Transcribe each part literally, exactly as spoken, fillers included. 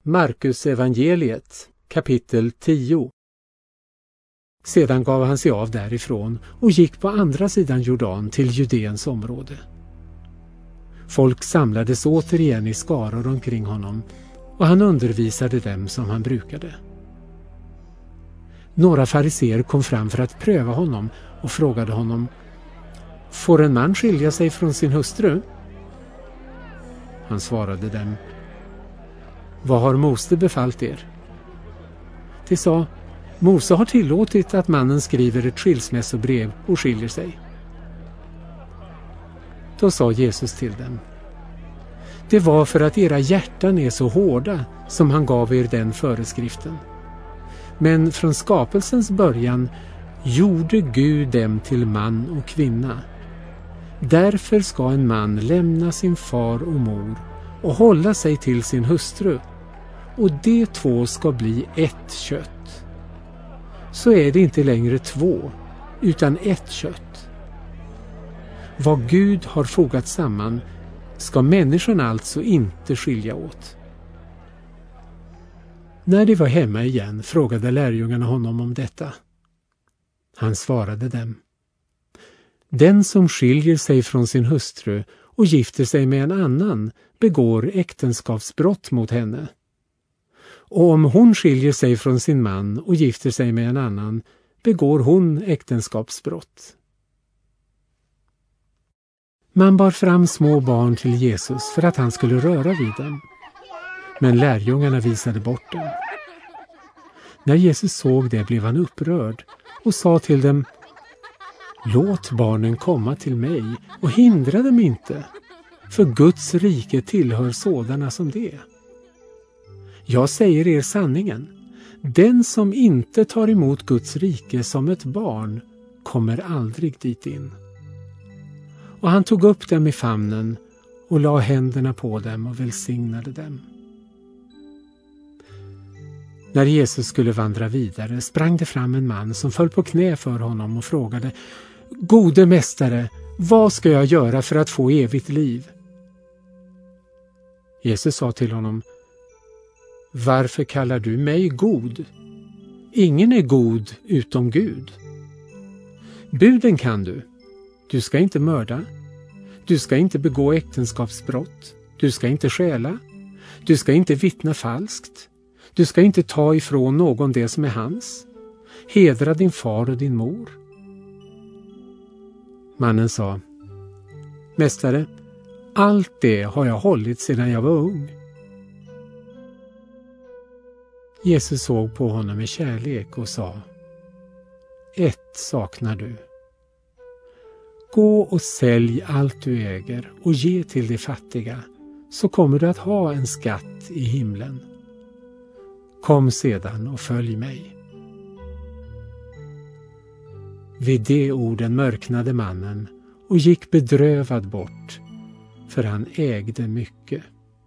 Markus evangeliet, kapitel tio. Sedan gav han sig av därifrån och gick på andra sidan Jordan till Judeens område. Folk samlades återigen i skaror omkring honom och han undervisade dem som han brukade. Några fariseer kom fram för att pröva honom och frågade honom: Får en man skilja sig från sin hustru? Han svarade dem: Vad har Mose befallt er? De sa: Mose har tillåtit att mannen skriver ett skilsmässobrev och skiljer sig. Då sa Jesus till dem: Det var för att era hjärtan är så hårda som han gav er den föreskriften. Men från skapelsens början gjorde Gud dem till man och kvinna. Därför ska en man lämna sin far och mor och hålla sig till sin hustru, och de två ska bli ett kött. Så är det inte längre två, utan ett kött. Vad Gud har fogat samman ska människan alltså inte skilja åt. När de var hemma igen frågade lärjungarna honom om detta. Han svarade dem: Den som skiljer sig från sin hustru och gifter sig med en annan begår äktenskapsbrott mot henne. Och om hon skiljer sig från sin man och gifter sig med en annan begår hon äktenskapsbrott. Man bar fram små barn till Jesus för att han skulle röra vid dem. Men lärjungarna visade bort dem. När Jesus såg det blev han upprörd och sa till dem: Låt barnen komma till mig och hindra dem inte, för Guds rike tillhör sådana som det. Jag säger er sanningen, den som inte tar emot Guds rike som ett barn kommer aldrig dit in. Och han tog upp dem i famnen och la händerna på dem och välsignade dem. När Jesus skulle vandra vidare sprang det fram en man som föll på knä för honom och frågade: Gode mästare, vad ska jag göra för att få evigt liv? Jesus sa till honom: Varför kallar du mig god? Ingen är god utom Gud. Buden kan du. Du ska inte mörda. Du ska inte begå äktenskapsbrott. Du ska inte stjäla. Du ska inte vittna falskt. Du ska inte ta ifrån någon det som är hans. Hedra din far och din mor. Mannen sa: Mästare, allt det har jag hållit sedan jag var ung. Jesus såg på honom med kärlek och sa: Ett saknar du. Gå och sälj allt du äger och ge till de fattiga, så kommer du att ha en skatt i himlen. Kom sedan och följ mig. Vid de orden mörknade mannen och gick bedrövad bort, för han ägde mycket.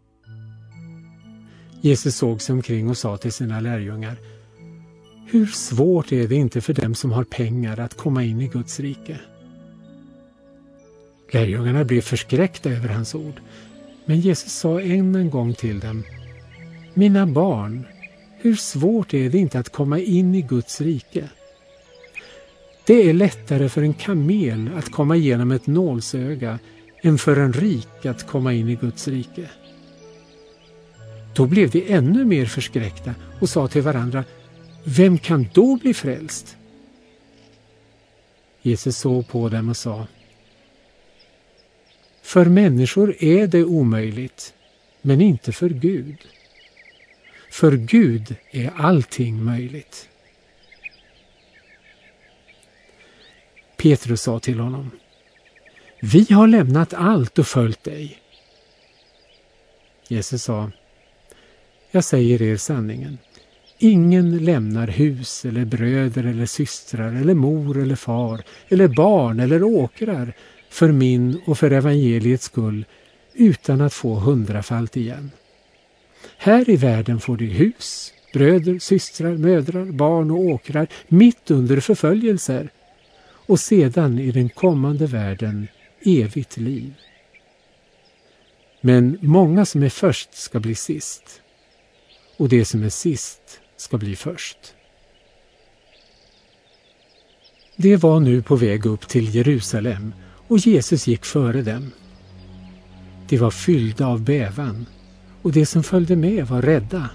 Jesus såg sig omkring och sa till sina lärjungar: Hur svårt är det inte för dem som har pengar att komma in i Guds rike? Lärjungarna blev förskräckta över hans ord, men Jesus sa än en gång till dem: Mina barn, hur svårt är det inte att komma in i Guds rike? Det är lättare för en kamel att komma igenom ett nålsöga än för en rik att komma in i Guds rike. Då blev de ännu mer förskräckta och sa till varandra: Vem kan då bli frälst? Jesus såg på dem och sa: För människor är det omöjligt, men inte för Gud. För Gud är allting möjligt. Petrus sa till honom: Vi har lämnat allt och följt dig. Jesus sa: Jag säger er sanningen. Ingen lämnar hus eller bröder eller systrar eller mor eller far eller barn eller åkrar för min och för evangeliets skull utan att få hundrafalt igen. Här i världen får de hus, bröder, systrar, mödrar, barn och åkrar mitt under förföljelser, och sedan i den kommande världen evigt liv. Men många som är först ska bli sist, och det som är sist ska bli först. Det var nu på väg upp till Jerusalem och Jesus gick före dem. De var fyllda av bävan och de som följde med var rädda.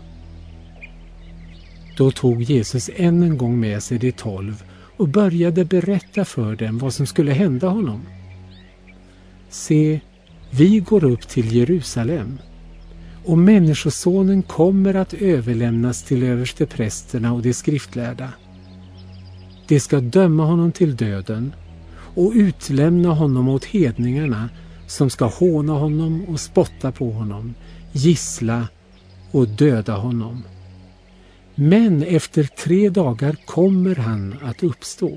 Då tog Jesus än en gång med sig de tolv och började berätta för dem vad som skulle hända honom. Se, vi går upp till Jerusalem och Människosonen kommer att överlämnas till översteprästerna och de skriftlärda. De ska döma honom till döden och utlämna honom åt hedningarna som ska håna honom och spotta på honom, gissla och döda honom. Men efter tre dagar kommer han att uppstå.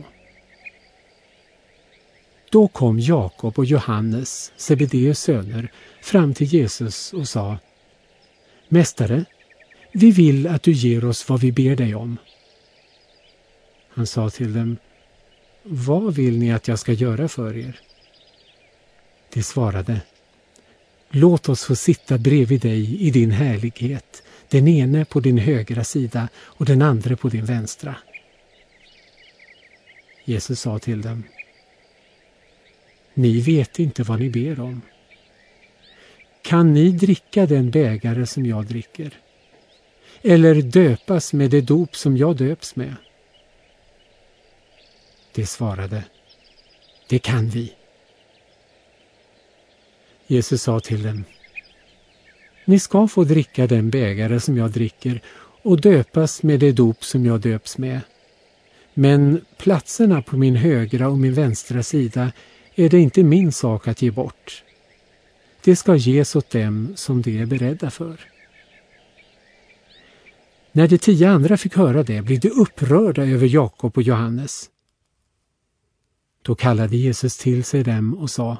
Då kom Jakob och Johannes, Sebedeus söner, fram till Jesus och sa: Mästare, vi vill att du ger oss vad vi ber dig om. Han sa till dem: Vad vill ni att jag ska göra för er? De svarade: Låt oss få sitta bredvid dig i din härlighet, den ene på din högra sida och den andra på din vänstra. Jesus sa till dem: Ni vet inte vad ni ber om. Kan ni dricka den bägare som jag dricker? Eller döpas med det dop som jag döps med? De svarade: Det kan vi. Jesus sa till dem: Ni ska få dricka den bägare som jag dricker och döpas med det dop som jag döps med. Men platserna på min högra och min vänstra sida är det inte min sak att ge bort. Det ska ges åt dem som de är beredda för. När de tio andra fick höra det blev de upprörda över Jakob och Johannes. Då kallade Jesus till sig dem och sa: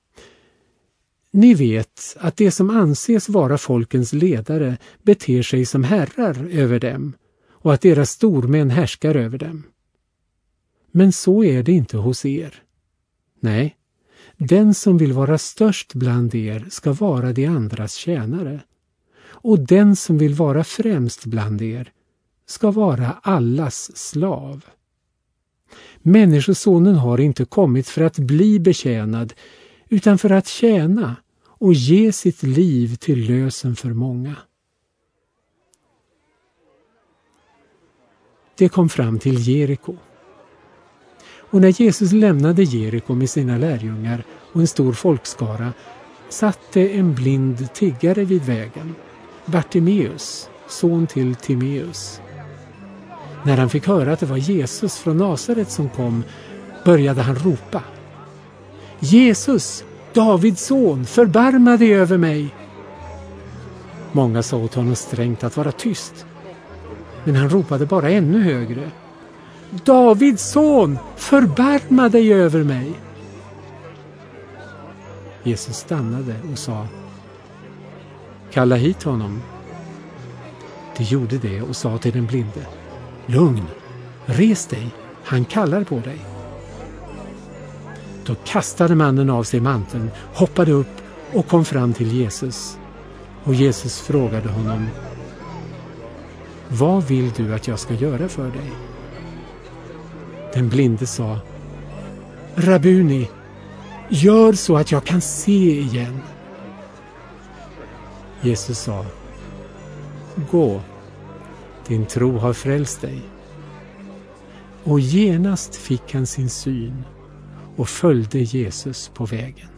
Ni vet att det som anses vara folkens ledare beter sig som herrar över dem och att deras stormän härskar över dem. Men så är det inte hos er. Nej, den som vill vara störst bland er ska vara de andras tjänare, och den som vill vara främst bland er ska vara allas slav. Människosonen har inte kommit för att bli betjänad, utan för att tjäna och ge sitt liv till lösen för många. Det kom fram till Jeriko. Och när Jesus lämnade Jeriko med sina lärjungar och en stor folkskara satte en blind tiggare vid vägen, Bartimeus, son till Timeus. När han fick höra att det var Jesus från Nasaret som kom började han ropa: Jesus, Davids son, förbarma dig över mig. Många sa åt honom strängt att vara tyst, men han ropade bara ännu högre: Davids son, förbarma dig över mig. Jesus stannade och sa: Kalla hit honom. De gjorde det och sa till den blinde: Lugn, res dig, han kallar på dig. Då kastade mannen av sig manteln, hoppade upp och kom fram till Jesus. Och Jesus frågade honom: Vad vill du att jag ska göra för dig? Den blinde sa: Rabuni, gör så att jag kan se igen. Jesus sa: Gå, din tro har frälst dig. Och genast fick han sin syn och följde Jesus på vägen.